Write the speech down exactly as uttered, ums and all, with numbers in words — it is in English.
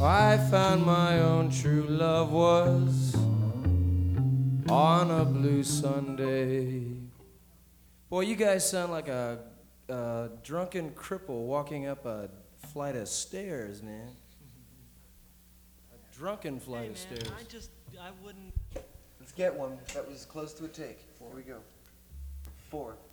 I found my own true love was on a blue Sunday. Boy, you guys sound like a, a drunken cripple walking up a flight of stairs, man. A drunken flight Hey, of man, stairs. I just, I wouldn't. Let's get one. That was close to a take. Here we go. Four.